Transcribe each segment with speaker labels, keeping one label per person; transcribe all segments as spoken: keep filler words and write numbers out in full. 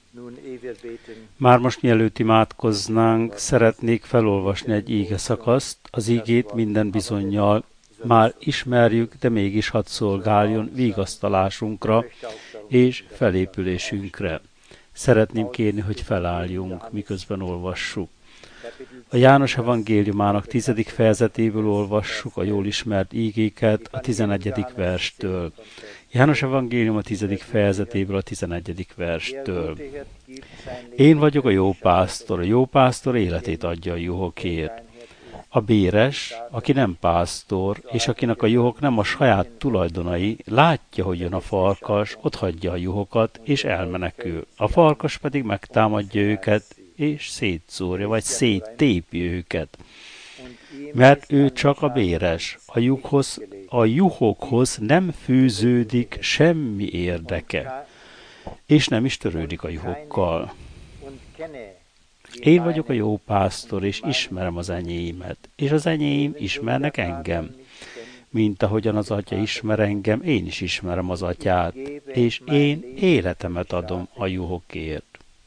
Speaker 1: Már most mielőtt imádkoznánk, szeretnék felolvasni egy íge szakaszt, az ígét minden bizonnyal már ismerjük, de mégis hadd szolgáljon vigasztalásunkra és felépülésünkre. Szeretném kérni, hogy felálljunk, miközben olvassuk. A János evangéliumának tizedik fejezetéből olvassuk a jól ismert ígéket a tizenegyedik verstől. János evangélium a tizedik fejezetéből a tizenegyedik verstől. Én vagyok a jó pásztor, a jó pásztor életét adja a juhokért. A béres, aki nem pásztor, és akinek a juhok nem a saját tulajdonai, látja, hogy jön a farkas, otthagyja a juhokat, és elmenekül. A farkas pedig megtámadja őket, és szétszórja, vagy széttépi őket. Mert ő csak a béres, a, juhhoz, a juhokhoz nem fűződik semmi érdeke, és nem is törődik a juhokkal. Én vagyok a jó pásztor, és ismerem az enyémet, és az enyém ismernek engem. Mint ahogyan az atya ismer engem, én is ismerem az atyát, és én életemet adom a juhokért.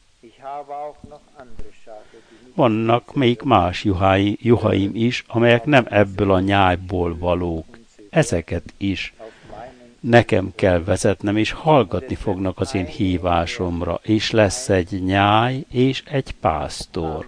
Speaker 1: Vannak még más juhái, juhaim is, amelyek nem ebből a nyájból valók. Ezeket is nekem kell vezetnem, és hallgatni fognak az én hívásomra, és lesz egy nyáj és egy pásztor.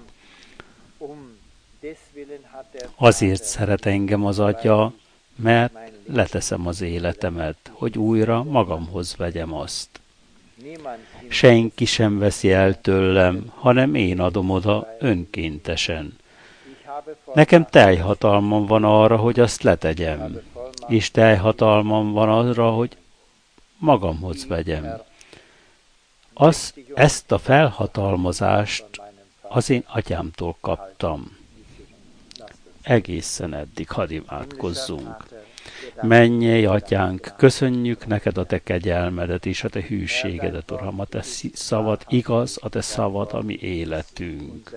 Speaker 1: Azért szeret engem az atya, mert leteszem az életemet, hogy újra magamhoz vegyem azt. Senki sem veszi el tőlem, hanem én adom oda önkéntesen. Nekem teljhatalmam van arra, hogy azt letegyem, és teljhatalmam van arra, hogy magamhoz vegyem. Az, ezt a felhatalmazást az én atyámtól kaptam. Egészen eddig, hadd imádkozzunk. Mennyei atyánk, köszönjük neked a te kegyelmedet és a te hűségedet, Uram, a te szavad igaz, a te szavad, ami életünk.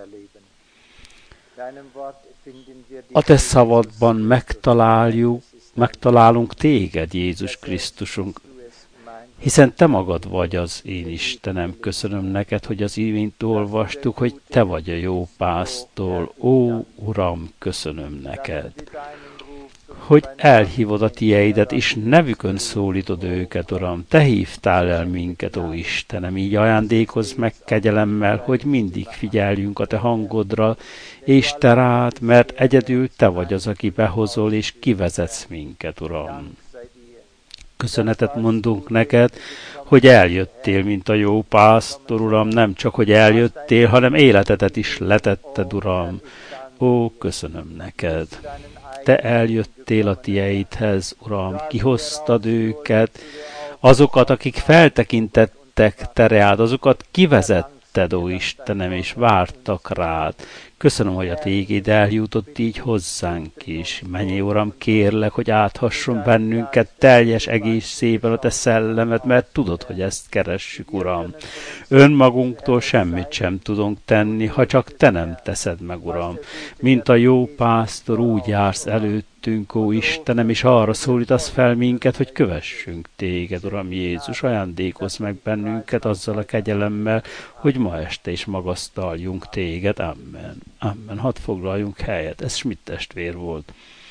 Speaker 1: A te szavadban megtaláljuk, megtalálunk téged, Jézus Krisztusunk, hiszen te magad vagy az én Istenem. Köszönöm neked, hogy az imént olvastuk, hogy te vagy a jó pásztor. Ó, Uram, köszönöm neked, hogy elhívod a tieidet, és nevükön szólítod őket, Uram. Te hívtál el minket, ó Istenem, így ajándékozz meg kegyelemmel, hogy mindig figyeljünk a te hangodra, és te rád, mert egyedül te vagy az, aki behozol, és kivezetsz minket, Uram. Köszönetet mondunk neked, hogy eljöttél, mint a jó pásztor, Uram, nem csak, hogy eljöttél, hanem életedet is letetted, Uram. Ó, köszönöm neked. Te eljöttél a tieidhez, Uram, kihoztad őket, azokat, akik feltekintettek te reád, azokat kivezetted, ó Istenem, és vártak rád. Köszönöm, hogy a téged eljutott így hozzánk is. Menjél, Uram, kérlek, hogy áthasson bennünket teljes egészében a te szellemed, mert tudod, hogy ezt keressük, Uram. Önmagunktól semmit sem tudunk tenni, ha csak te nem teszed meg, Uram. Mint a jó pásztor, úgy jársz előttünk, ó Istenem, és arra szólítasz fel minket, hogy kövessünk téged, Uram Jézus. Ajándékozz meg bennünket azzal a kegyelemmel, hogy ma este is magasztaljunk téged. Amen. Amen. Hadd foglaljunk helyet. Ez Schmidt testvér volt.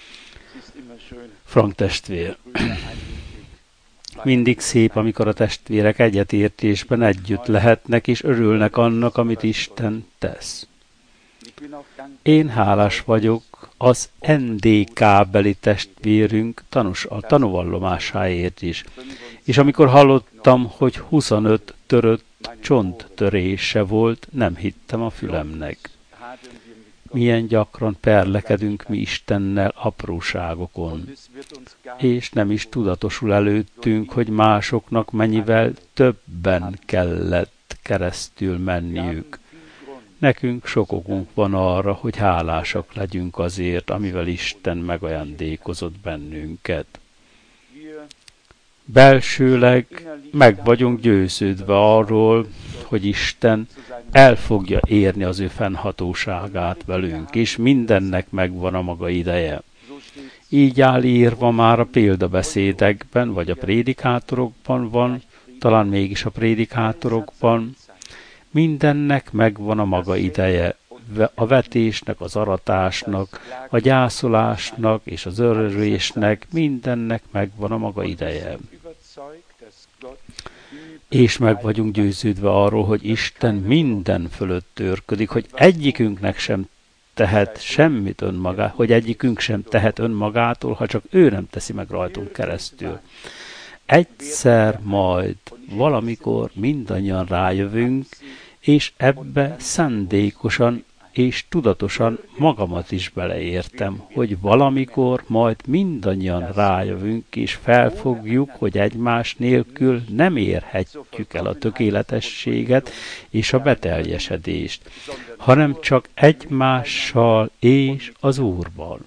Speaker 1: Frank testvér. Mindig szép, amikor a testvérek egyetértésben együtt lehetnek, és örülnek annak, amit Isten tesz. Én hálás vagyok az en dé ká-beli testvérünk tanús, a tanúvallomásáért is. És amikor hallottam, hogy huszonöt törött csonttörése volt, nem hittem a fülemnek. Milyen gyakran perlekedünk mi Istennel apróságokon, és nem is tudatosul előttünk, hogy másoknak mennyivel többen kellett keresztül menniük. Nekünk sok okunk van arra, hogy hálásak legyünk azért, amivel Isten megajándékozott bennünket. Belsőleg meg vagyunk győződve arról, hogy Isten el fogja érni az ő fennhatóságát velünk, és mindennek megvan a maga ideje. Így áll írva már a példabeszédekben, vagy a prédikátorokban van, talán mégis a prédikátorokban, Mindennek megvan a maga ideje, a vetésnek, az aratásnak, a gyászolásnak és az örülésnek, mindennek megvan a maga ideje. És meg vagyunk győződve arról, hogy Isten minden fölött őrködik, hogy egyikünknek sem tehet semmit önmagá, hogy egyikünk sem tehet önmagától, ha csak ő nem teszi meg rajtunk keresztül. Egyszer majd, valamikor mindannyian rájövünk, és ebbe szándékosan és tudatosan magamat is beleértem, hogy valamikor majd mindannyian rájövünk, és felfogjuk, hogy egymás nélkül nem érhetjük el a tökéletességet és a beteljesedést, hanem csak egymással és az Úrban.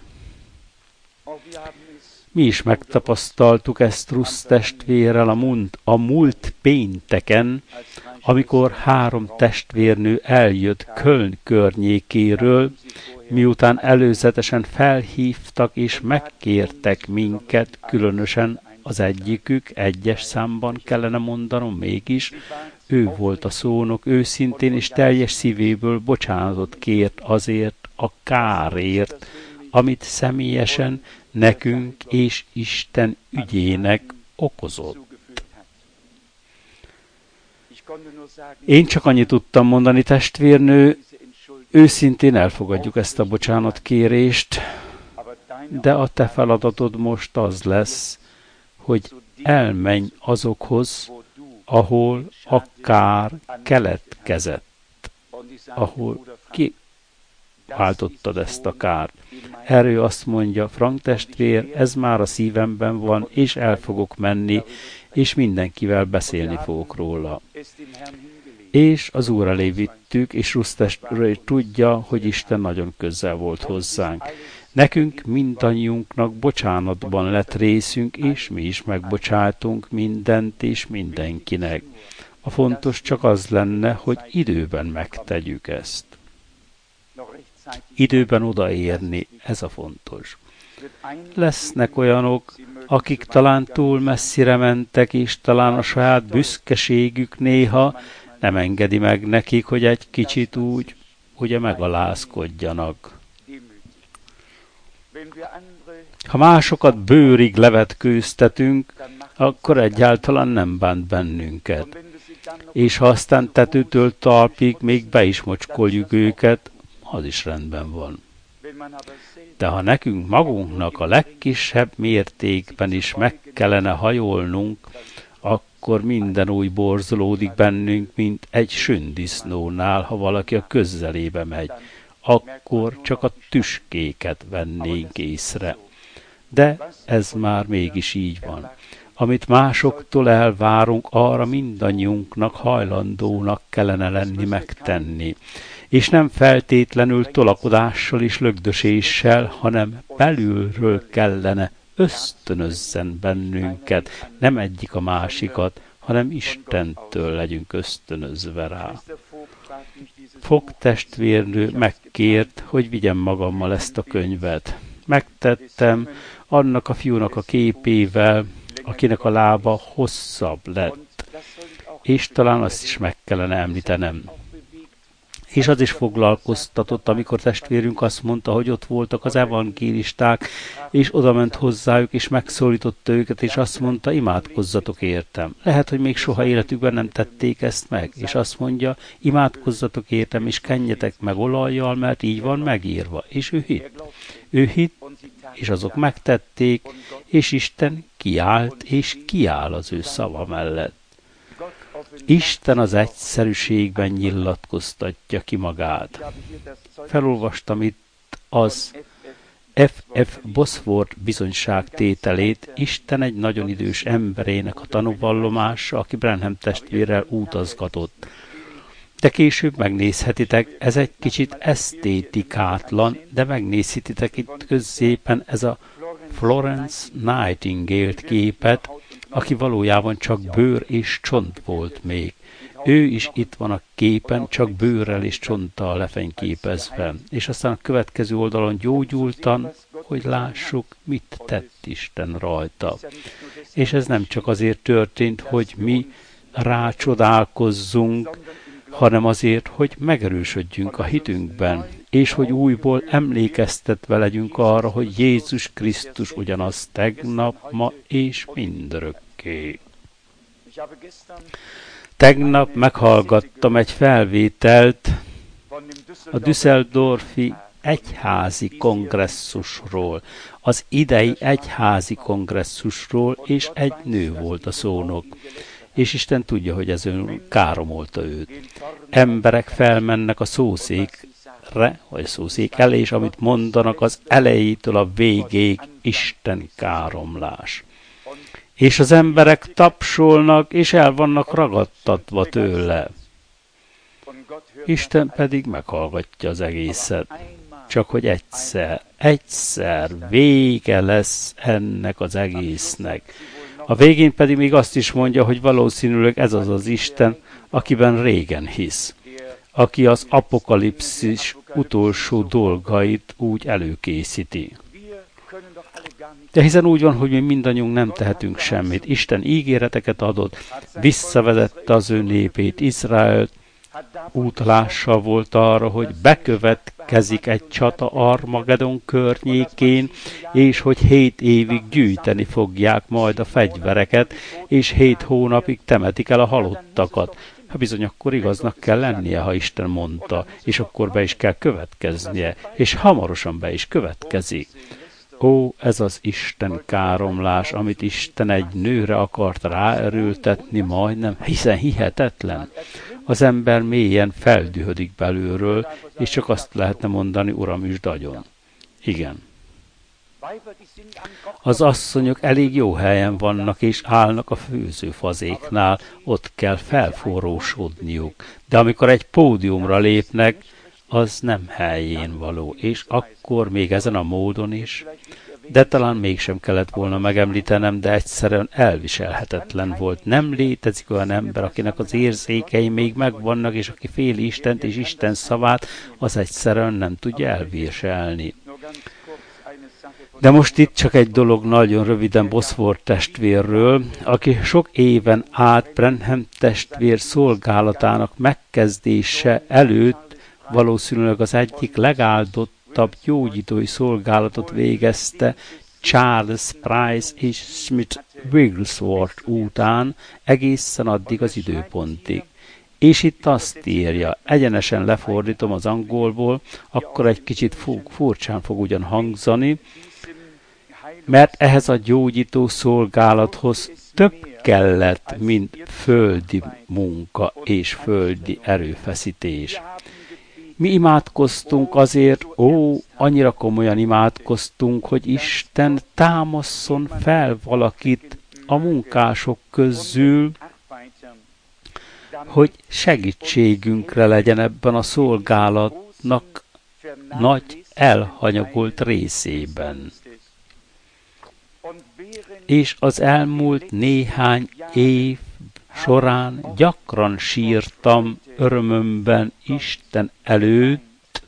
Speaker 1: Mi is megtapasztaltuk ezt Rusz testvérrel a, mund, a múlt pénteken, amikor három testvérnő eljött Köln környékéről, miután előzetesen felhívtak és megkértek minket, különösen az egyikük, egyes számban kellene mondanom mégis, ő volt a szónok, őszintén és teljes szívéből bocsánatot kért azért a kárért, amit személyesen nekünk és Isten ügyének okozott. Én csak annyit tudtam mondani, testvérnő, őszintén elfogadjuk ezt a bocsánatkérést, de a te feladatod most az lesz, hogy elmenj azokhoz, ahol a kár keletkezett, ahol kiváltottad ezt a kárt. Erről azt mondja, Frank testvér, ez már a szívemben van, és el fogok menni, és mindenkivel beszélni fogok róla. És az Úr elé vittük, és Rusz testvér tudja, hogy Isten nagyon közel volt hozzánk. Nekünk mindannyiunknak bocsánatban lett részünk, és mi is megbocsátunk mindent és mindenkinek. A fontos csak az lenne, hogy időben megtegyük ezt. Időben odaérni, ez a fontos. Lesznek olyanok, akik talán túl messzire mentek, és talán a saját büszkeségük néha nem engedi meg nekik, hogy egy kicsit úgy, ugye megalázkodjanak. Ha másokat bőrig levetkőztetünk, akkor egyáltalán nem bánt bennünket. És ha aztán tetőtől talpig még be is mocskoljuk őket, az is rendben van. De ha nekünk magunknak a legkisebb mértékben is meg kellene hajolnunk, akkor minden úgy borzolódik bennünk, mint egy sündisznónál, ha valaki a közelébe megy. Akkor csak a tüskéket vennénk észre. De ez már mégis így van. Amit másoktól elvárunk, arra mindannyiunknak hajlandónak kellene lenni megtenni. És nem feltétlenül tolakodással és lögdöséssel, hanem belülről kellene ösztönözzen bennünket, nem egyik a másikat, hanem Istentől legyünk ösztönözve rá. Fog testvérnő megkért, hogy vigyem magammal ezt a könyvet. Megtettem annak a fiúnak a képével, akinek a lába hosszabb lett, és talán azt is meg kellene említenem. És az is foglalkoztatott, amikor testvérünk azt mondta, hogy ott voltak az evangélisták, és odament hozzájuk, és megszólította őket, és azt mondta, imádkozzatok értem. Lehet, hogy még soha életükben nem tették ezt meg, és azt mondja, imádkozzatok értem, és kenjetek meg olajjal, mert így van megírva. És ő hitt. Ő hitt, és azok megtették, és Isten kiállt, és kiáll az ő szava mellett. Isten az egyszerűségben nyilatkoztatja ki magát. Felolvastam itt az ef ef Bosworth bizonyságtételét, Isten egy nagyon idős emberének a tanúvallomása, aki Branham testvérrel utazgatott. De később megnézhetitek, ez egy kicsit esztétikátlan, de megnézhetitek itt középen ez a Florence Nightingale-t képet, aki valójában csak bőr és csont volt még. Ő is itt van a képen, csak bőrrel és csonttal lefényképezve. És aztán a következő oldalon gyógyultan, hogy lássuk, mit tett Isten rajta. És ez nem csak azért történt, hogy mi rácsodálkozzunk, hanem azért, hogy megerősödjünk a hitünkben, és hogy újból emlékeztetve legyünk arra, hogy Jézus Krisztus ugyanaz tegnap, ma és mindörökké. Tegnap meghallgattam egy felvételt a Düsseldorfi egyházi kongresszusról, az idei egyházi kongresszusról, és egy nő volt a szónok. És Isten tudja, hogy ez ön káromolta őt. Emberek felmennek a szószékre, vagy a szószék elé, és amit mondanak az elejétől a végéig Isten káromlás. És az emberek tapsolnak, és el vannak ragadtatva tőle. Isten pedig meghallgatja az egészet. Csak hogy egyszer, egyszer vége lesz ennek az egésznek. A végén pedig még azt is mondja, hogy valószínűleg ez az az Isten, akiben régen hisz, aki az apokalipszis utolsó dolgait úgy előkészíti. De hiszen úgy van, hogy mi mindannyiunk nem tehetünk semmit. Isten ígéreteket adott, visszavezette az ő népét, Izraelt, útlással volt arra, hogy bekövetkezik egy csata Armagedon környékén, és hogy hét évig gyűjteni fogják majd a fegyvereket, és hét hónapig temetik el a halottakat. Hát bizony, akkor igaznak kell lennie, ha Isten mondta, és akkor be is kell következnie, és hamarosan be is következik. Ó, ez az Isten káromlás, amit Isten egy nőre akart ráerőltetni majdnem, hiszen hihetetlen. Az ember mélyen feldühödik belülről, és csak azt lehetne mondani, Uram, üsd agyon. Igen. Az asszonyok elég jó helyen vannak, és állnak a főzőfazéknál, ott kell felforrósodniuk. De amikor egy pódiumra lépnek, az nem helyén való, és akkor még ezen a módon is, de talán mégsem kellett volna megemlítenem, de egyszerűen elviselhetetlen volt. Nem létezik olyan ember, akinek az érzékei még megvannak, és aki féli Istent és Isten szavát, az egyszerűen nem tudja elviselni. De most itt csak egy dolog nagyon röviden Bosworth testvérről, aki sok éven át Branham testvér szolgálatának megkezdése előtt valószínűleg az egyik legáldottabb gyógyítói szolgálatot végezte Charles Price és Smith Wigglesworth után egészen addig az időpontig. És itt azt írja, egyenesen lefordítom az angolból, akkor egy kicsit furcsán fog ugyan hangzani, mert ehhez a gyógyító szolgálathoz több kellett, mint földi munka és földi erőfeszítés. Mi imádkoztunk azért, ó, annyira komolyan imádkoztunk, hogy Isten támasszon fel valakit a munkások közül, hogy segítségünkre legyen ebben a szolgálatnak nagy elhanyagolt részében. És az elmúlt néhány év során gyakran sírtam örömömben Isten előtt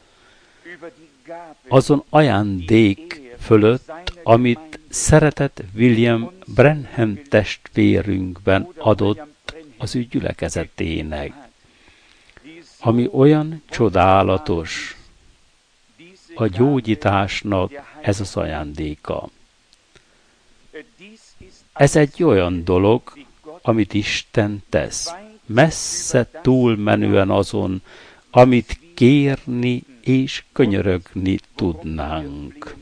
Speaker 1: azon ajándék fölött, amit szeretett William Branham testvérünkben adott az ő gyülekezetének, ami olyan csodálatos a gyógyításnak ez az ajándéka. Ez egy olyan dolog, amit Isten tesz, messze túlmenően azon, amit kérni és könyörögni tudnánk.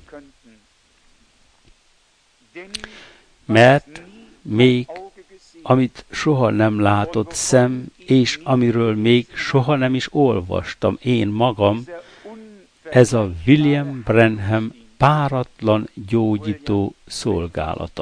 Speaker 1: Mert még amit soha nem látott szem, és amiről még soha nem is olvastam én magam, ez a William Branham páratlan gyógyító szolgálata.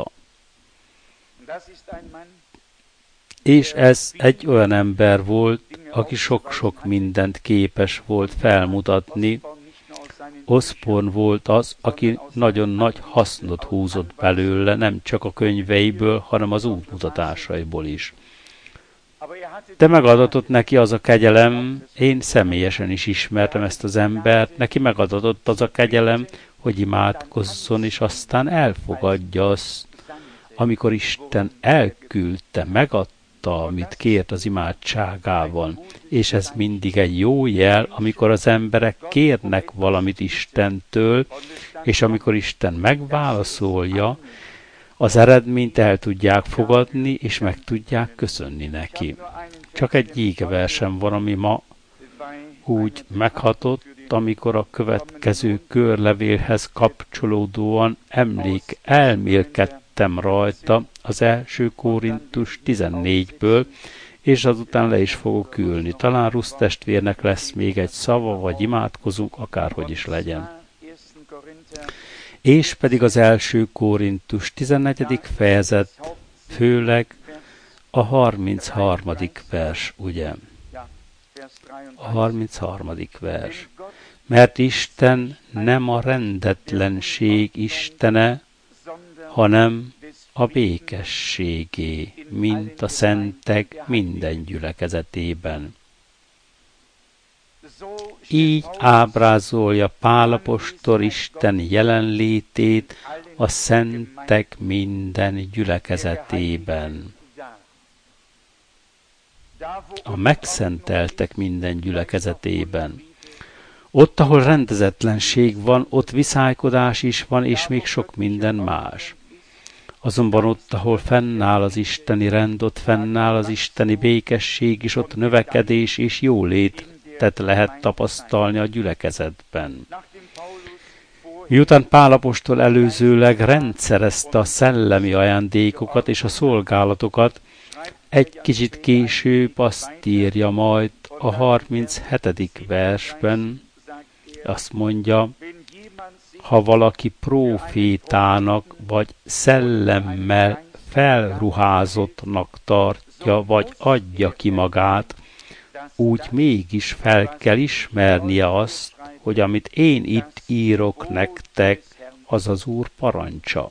Speaker 1: És ez egy olyan ember volt, aki sok-sok mindent képes volt felmutatni. Osborne volt az, aki nagyon nagy hasznot húzott belőle, nem csak a könyveiből, hanem az útmutatásaiból is. De megadatott neki az a kegyelem, én személyesen is ismertem ezt az embert, neki megadatott az a kegyelem, hogy imádkozzon, és aztán elfogadja azt, amikor Isten elküldte, megadta megkapta, amit kért az imádságában. És ez mindig egy jó jel, amikor az emberek kérnek valamit Istentől, és amikor Isten megválaszolja, az eredményt el tudják fogadni, és meg tudják köszönni neki. Csak egy égeversem van, ami ma úgy meghatott, amikor a következő körlevélhez kapcsolódóan emlék, elmélkedtem rajta az első Korintus tizennégyből, és azután le is fogok ülni. Talán Rusz testvérnek lesz még egy szava, vagy imádkozunk, akárhogy is legyen. És pedig az első Korintus tizennegyedik fejezet, főleg a harmincharmadik vers, ugye? A harmincharmadik vers. Mert Isten nem a rendetlenség istene, hanem a békességé, mint a szentek minden gyülekezetében. Így ábrázolja Pál apostol Isten jelenlétét a szentek minden gyülekezetében. A megszenteltek minden gyülekezetében. Ott, ahol rendezetlenség van, ott viszálykodás is van, és még sok minden más. Azonban ott, ahol fennáll az isteni rend, ott fennáll az isteni békesség, és ott növekedés és jólétet lehet tapasztalni a gyülekezetben. Miután Pál apostol előzőleg rendszerezte a szellemi ajándékokat és a szolgálatokat, egy kicsit később azt írja majd a harminchetedik versben, azt mondja, ha valaki prófétának vagy szellemmel felruházottnak tartja, vagy adja ki magát, úgy mégis fel kell ismernie azt, hogy amit én itt írok nektek, az az Úr parancsa.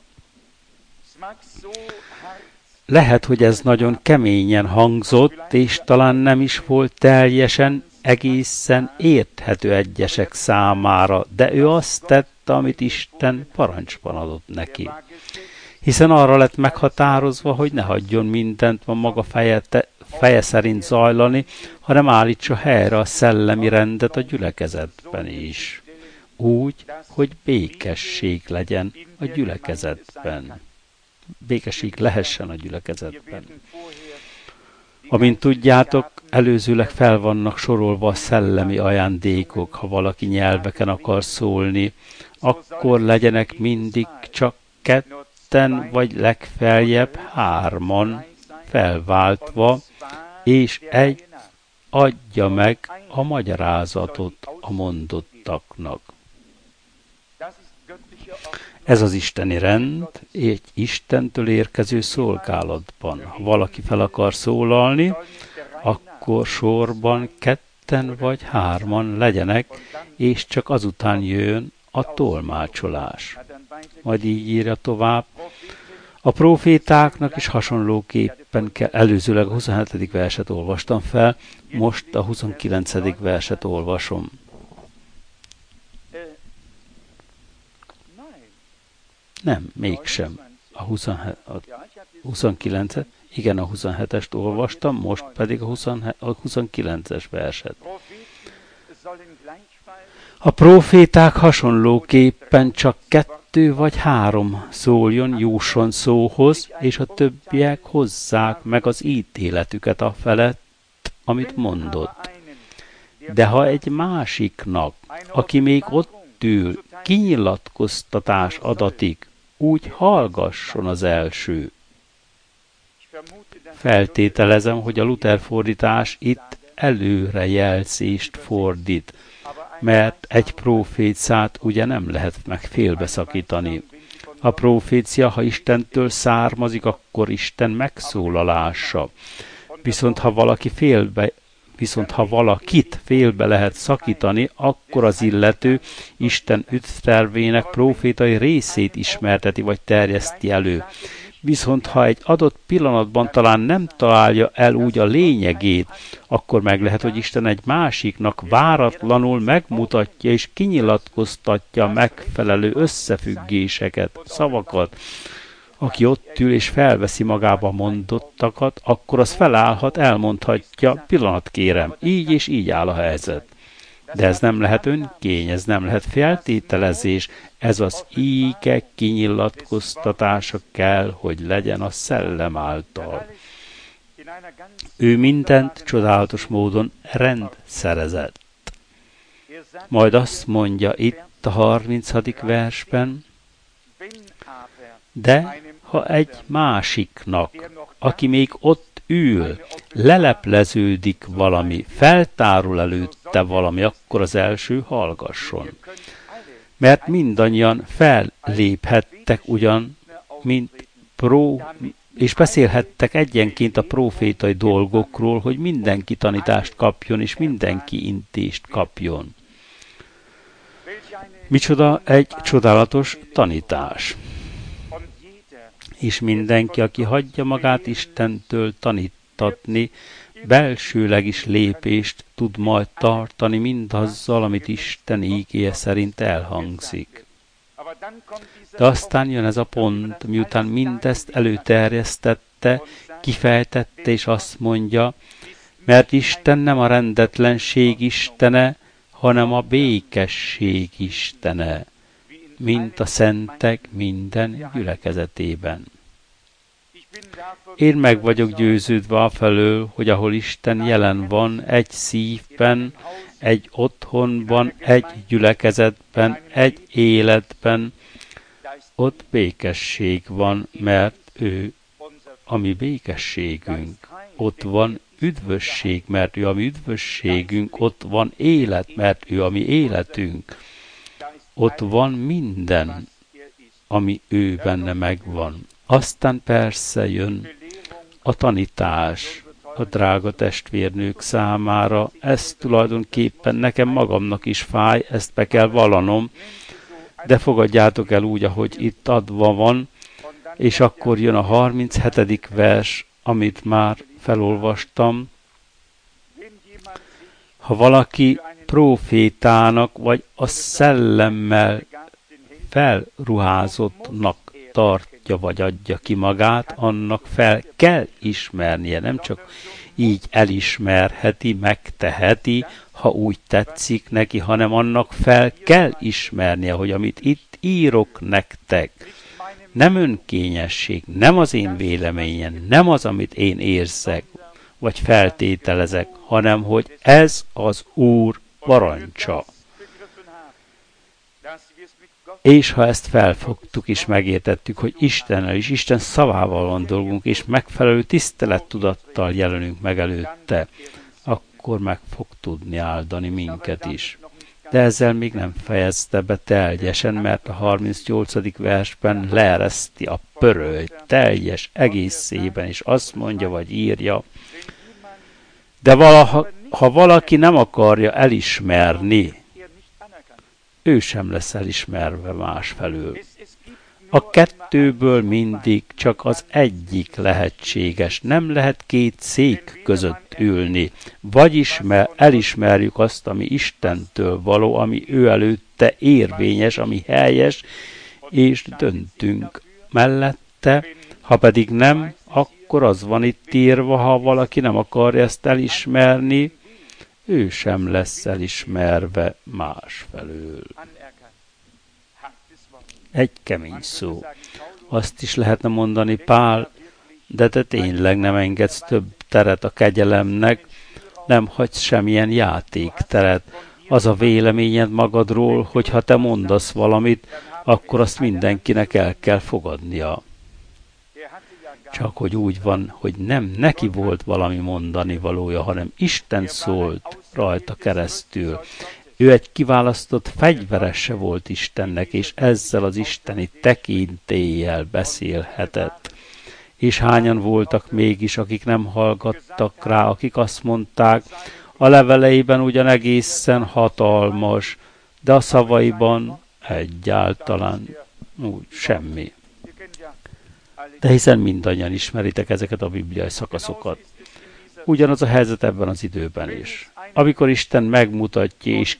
Speaker 1: Lehet, hogy ez nagyon keményen hangzott, és talán nem is volt teljesen, egészen érthető egyesek számára, de ő azt tette, amit Isten parancsban adott neki. Hiszen arra lett meghatározva, hogy ne hagyjon mindent a maga feje, te, feje szerint zajlani, hanem állítsa helyre a szellemi rendet a gyülekezetben is. Úgy, hogy békesség legyen a gyülekezetben. Békesség lehessen a gyülekezetben. Amint tudjátok, előzőleg fel vannak sorolva a szellemi ajándékok, ha valaki nyelveken akar szólni, akkor legyenek mindig csak ketten, vagy legfeljebb hárman felváltva, és egy adja meg a magyarázatot a mondottaknak. Ez az isteni rend, egy Istentől érkező szolgálatban. Ha valaki fel akar szólalni, akkor sorban ketten vagy hárman legyenek, és csak azután jön a tolmácsolás. Majd így írja tovább. A profétáknak is hasonlóképpen kell, előzőleg a huszonhetedik verset olvastam fel, most a huszonkilencedik verset olvasom. Nem, mégsem. A, huszonkilencet, igen, a huszonhetest olvastam, most pedig a, a huszonkilences verset. A próféták hasonlóképpen csak kettő vagy három szóljon, jusson szóhoz, és a többiek hozzák meg az ítéletüket a felett, amit mondott. De ha egy másiknak, aki még ott ül, kinyilatkoztatás adatik, úgy hallgasson az első. Feltételezem, hogy a Luther fordítás itt előrejelzést fordít, mert egy próféciát ugye nem lehet meg félbeszakítani. A prófécia, ha Istentől származik, akkor Isten megszólalása. Viszont ha valaki félbe Viszont ha valakit félbe lehet szakítani, akkor az illető Isten üdvtervének prófétai részét ismerteti vagy terjeszti elő. Viszont ha egy adott pillanatban talán nem találja el úgy a lényegét, akkor meg lehet, hogy Isten egy másiknak váratlanul megmutatja és kinyilatkoztatja megfelelő összefüggéseket, szavakat, aki ott ül és felveszi magába mondottakat, akkor az felállhat, elmondhatja, pillanat kérem, így és így áll a helyzet. De ez nem lehet önkény, ez nem lehet feltételezés, ez az íge kinyilatkoztatása kell, hogy legyen a szellem által. Ő mindent csodálatos módon rendszerezett. Majd azt mondja itt a harmincadik versben, de ha egy másiknak, aki még ott ül, lelepleződik valami, feltárul előtte valami, akkor az első hallgasson. Mert mindannyian felléphettek ugyan, mint pró, és beszélhettek egyenként a prófétai dolgokról, hogy mindenki tanítást kapjon, és mindenki intést kapjon. Micsoda egy csodálatos tanítás. És mindenki, aki hagyja magát Istentől tanítatni, belsőleg is lépést tud majd tartani mindazzal, amit Isten ígéje szerint elhangzik. De aztán jön ez a pont, miután mindezt előterjesztette, kifejtette, és azt mondja, mert Isten nem a rendetlenség istene, hanem a békesség istene, mint a szentek minden gyülekezetében. Én meg vagyok győződve afelől, hogy ahol Isten jelen van, egy szívben, egy otthonban, egy gyülekezetben, egy életben, ott békesség van, mert ő a mi békességünk. Ott van üdvösség, mert ő a mi üdvösségünk. Ott van élet, mert ő a mi életünk. Ott van minden, ami ő benne megvan. Aztán persze jön a tanítás a drága testvérnők számára. Ez tulajdonképpen nekem magamnak is fáj, ezt be kell vallanom, de fogadjátok el úgy, ahogy itt adva van, és akkor jön a harminchetedik vers, amit már felolvastam. Ha valaki prófétának, vagy a szellemmel felruházottnak tartja, vagy adja ki magát, annak fel kell ismernie, nem csak így elismerheti, megteheti, ha úgy tetszik neki, hanem annak fel kell ismernie, hogy amit itt írok nektek, nem önkényesség, nem az én véleményem, nem az, amit én érzek, vagy feltételezek, hanem hogy ez az Úr parancsa. És ha ezt felfogtuk és megértettük, hogy Istennel és Isten szavával van dolgunk, és megfelelő tisztelettudattal jelenünk meg előtte, akkor meg fog tudni áldani minket is. De ezzel még nem fejezte be teljesen, mert a harmincnyolcadik versben leereszti a pörölyt teljes egészében, és azt mondja, vagy írja, de valaha, ha valaki nem akarja elismerni, ő sem lesz elismerve másfelől. A kettőből mindig csak az egyik lehetséges, nem lehet két szék között ülni. Vagyis elismerjük azt, ami Istentől való, ami ő előtte érvényes, ami helyes, és döntünk mellette, ha pedig nem, akkor az van itt írva, ha valaki nem akarja ezt elismerni, ő sem lesz elismerve másfelől. Egy kemény szó. Azt is lehetne mondani, Pál, de te tényleg nem engedsz több teret a kegyelemnek, nem hagysz semmilyen játékteret. Az a véleményed magadról, hogy ha te mondasz valamit, akkor azt mindenkinek el kell fogadnia. Csak hogy úgy van, hogy nem neki volt valami mondani valója, hanem Isten szólt rajta keresztül. Ő egy kiválasztott fegyverese volt Istennek, és ezzel az isteni tekintéllyel beszélhetett. És hányan voltak mégis, akik nem hallgattak rá, akik azt mondták, a leveleiben ugyan egészen hatalmas, de a szavaiban egyáltalán úgy semmi. De hiszen mindannyian ismeritek ezeket a bibliai szakaszokat. Ugyanaz a helyzet ebben az időben is. Amikor Isten megmutatja és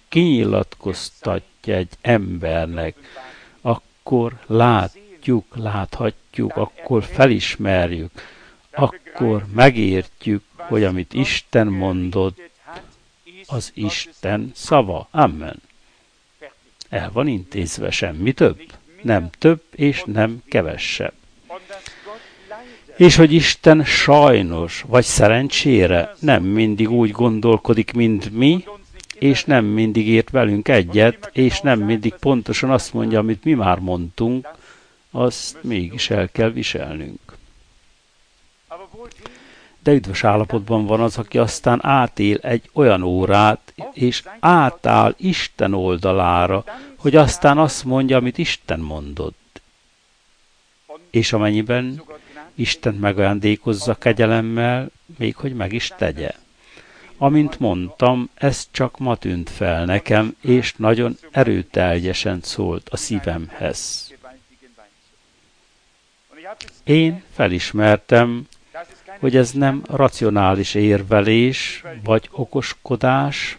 Speaker 1: kinyilatkoztatja egy embernek, akkor látjuk, láthatjuk, meghallgatjuk, akkor felismerjük, akkor megértjük, hogy amit Isten mondott, az Isten szava. Amen. El van intézve, semmi több. Nem több és nem kevesebb. És hogy Isten sajnos, vagy szerencsére nem mindig úgy gondolkodik, mint mi, és nem mindig ért velünk egyet, és nem mindig pontosan azt mondja, amit mi már mondtunk, azt mégis el kell viselnünk. De üdvös állapotban van az, aki aztán átél egy olyan órát, és átáll Isten oldalára, hogy aztán azt mondja, amit Isten mondott. És amennyiben Isten megajándékozza kegyelemmel, még hogy meg is tegye. Amint mondtam, ez csak ma tűnt fel nekem, és nagyon erőteljesen szólt a szívemhez. Én felismertem, hogy ez nem racionális érvelés, vagy okoskodás.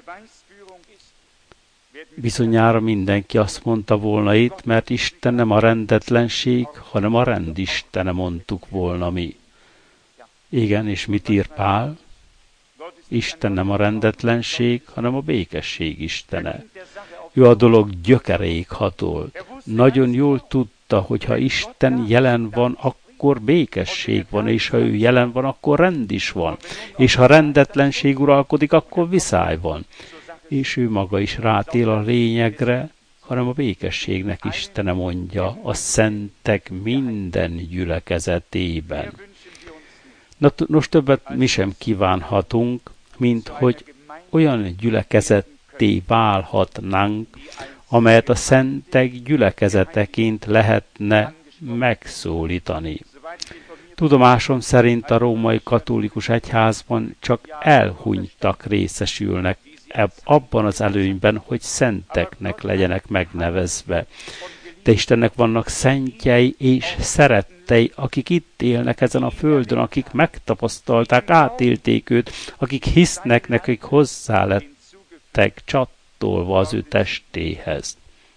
Speaker 1: Bizonyára mindenki azt mondta volna itt, mert Isten nem a rendetlenség, hanem a rend Istene, mondtuk volna mi. Igen, és mit ír Pál? Isten nem a rendetlenség, hanem a békesség Istene. Ő a dolog gyökeréig hatolt. Nagyon jól tudta, hogy ha Isten jelen van, akkor békesség van, és ha ő jelen van, akkor rend is van. És ha rendetlenség uralkodik, akkor viszály van. És ő maga is rátél a lényegre, hanem a békességnek Istene mondja, a szentek minden gyülekezetében. Na, nos, többet mi sem kívánhatunk, mint hogy olyan gyülekezetté válhatnánk, amelyet a szentek gyülekezeteként lehetne megszólítani. Tudomásom szerint a római katolikus egyházban csak elhunytak részesülnek abban az előnyben, hogy szenteknek legyenek megnevezve. De Istennek vannak szentjei és szerettei, akik itt élnek ezen a földön, akik megtapasztalták, átélték őt, akik hisznek nekik, hozzá lettek csatolva az ő testéhez.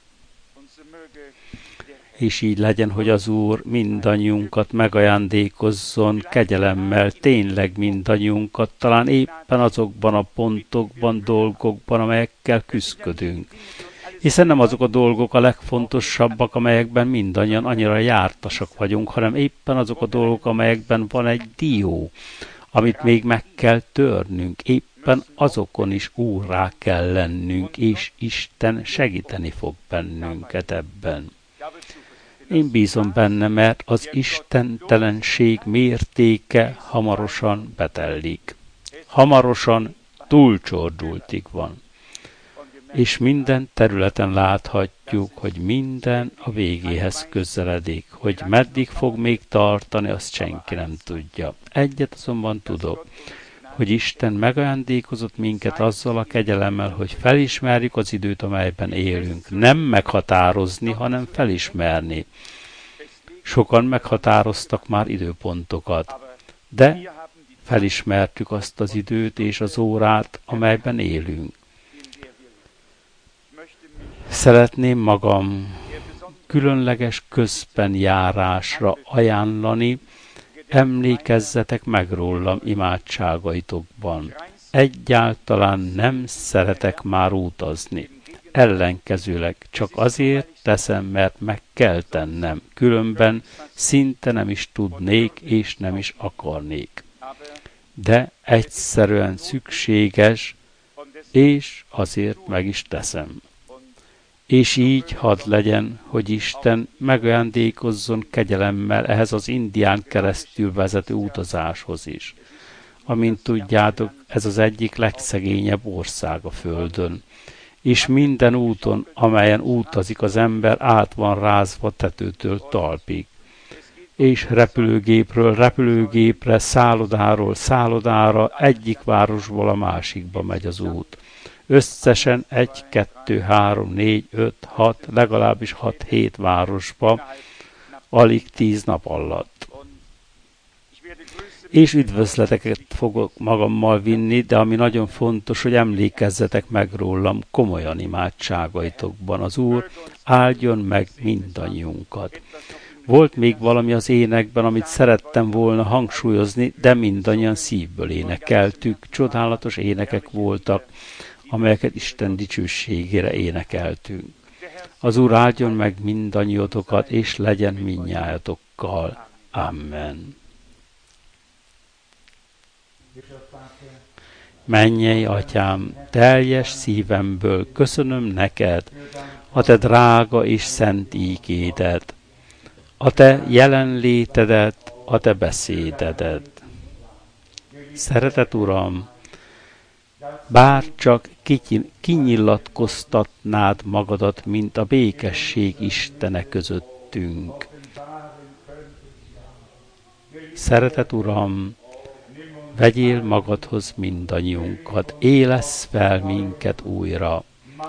Speaker 1: És így legyen, hogy az Úr mindannyiunkat megajándékozzon kegyelemmel, tényleg mindannyiunkat, talán éppen azokban a pontokban, dolgokban, amelyekkel küszködünk. Hiszen nem azok a dolgok a legfontosabbak, amelyekben mindannyian annyira jártasak vagyunk, hanem éppen azok a dolgok, amelyekben van egy dió, amit még meg kell törnünk. Éppen azokon is úrrá kell lennünk, és Isten segíteni fog bennünket ebben. Én bízom benne, mert az istentelenség mértéke hamarosan betellik. Hamarosan túlcsordultig van. És minden területen láthatjuk, hogy minden a végéhez közeledik. Hogy meddig fog még tartani, azt senki nem tudja. Egyet azonban tudok, hogy Isten megajándékozott minket azzal a kegyelemmel, hogy felismerjük az időt, amelyben élünk. Nem meghatározni, hanem felismerni. Sokan meghatároztak már időpontokat, de felismertük azt az időt és az órát, amelyben élünk. Szeretném magam különleges közben járásra ajánlani, emlékezzetek meg rólam imádságaitokban. Egyáltalán nem szeretek már utazni. Ellenkezőleg csak azért teszem, mert meg kell tennem. Különben szinte nem is tudnék, és nem is akarnék. De egyszerűen szükséges, és azért meg is teszem. És így hadd legyen, hogy Isten megajándékozzon kegyelemmel ehhez az Indián keresztül vezető utazáshoz is. Amint tudjátok, ez az egyik legszegényebb ország a Földön. És minden úton, amelyen utazik az ember, át van rázva tetőtől talpig. És repülőgépről repülőgépre, szállodáról szállodára, egyik városból a másikba megy az út. Összesen egy, kettő, három, négy, öt, hat, legalábbis hat-hét városba, alig tíz nap alatt. És üdvözleteket fogok magammal vinni, de ami nagyon fontos, hogy emlékezzetek meg rólam komolyan imádságaitokban. Az Úr áldjon meg mindannyiunkat. Volt még valami az énekben, amit szerettem volna hangsúlyozni, de mindannyian szívből énekeltük. Csodálatos énekek voltak, amelyeket Isten dicsőségére énekeltünk. Az Úr áldjon meg mindannyiótokat, és legyen mindnyájatokkal. Amen. Mennyei Atyám, teljes szívemből köszönöm neked a te drága és szent ígédet, a te jelenlétedet, a te beszédedet. Szeretet Uram, bár csak kinyilatkoztatnád magadat, mint a békesség Istene közöttünk. Szeretet Uram, vegyél magadhoz mindannyiunkat, élesz fel minket újra.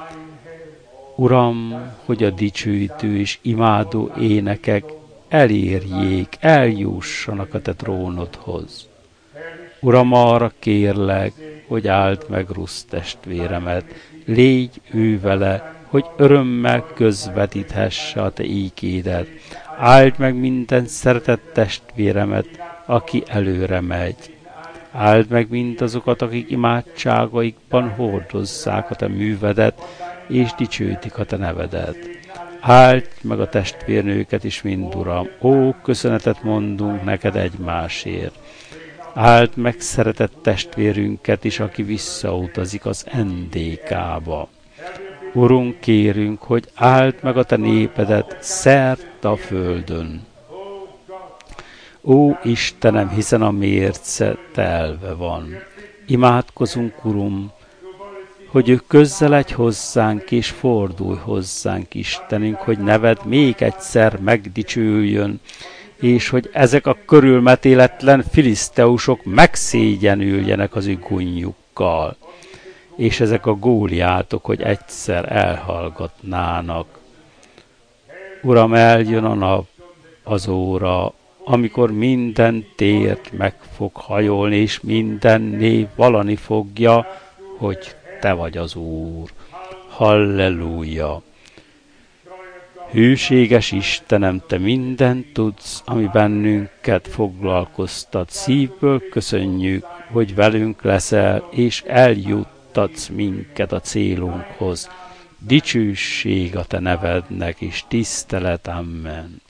Speaker 1: Uram, hogy a dicsőítő és imádó énekek elérjék, eljussanak a te trónodhoz. Uram, arra kérlek, hogy áld meg Rusz testvéremet, légy ő vele, hogy örömmel közvetíthesse a te ígédet. Áld meg minden szeretett testvéremet, aki előre megy. Áld meg mindazokat, akik imádságaikban hordozzák a te művedet, és dicsőítik a te nevedet. Áld meg a testvérnőket is mind, Uram. Ó, köszönetet mondunk neked egymásért. Áld meg szeretett testvérünket is, aki visszautazik az en dé ká-ba. Urunk, kérünk, hogy áld meg a te népedet szerte a földön. Ó, Istenem, hiszen a mérce telve van. Imádkozunk, Urum, hogy ő közeledj hozzánk, és fordulj hozzánk, Istenünk, hogy neved még egyszer megdicsüljön, és hogy ezek a körülmetéletlen filiszteusok megszégyenüljenek az ő gunnyukkal, és ezek a góliátok, hogy egyszer elhallgatnának. Uram, eljön a nap, az óra, amikor minden tért meg fog hajolni, és minden név vallani fogja, hogy te vagy az Úr. Halleluja! Hűséges Istenem, te mindent tudsz, ami bennünket foglalkoztat. Szívből köszönjük, hogy velünk leszel, és eljuttatsz minket a célunkhoz. Dicsőség a te nevednek, és tisztelet, amen.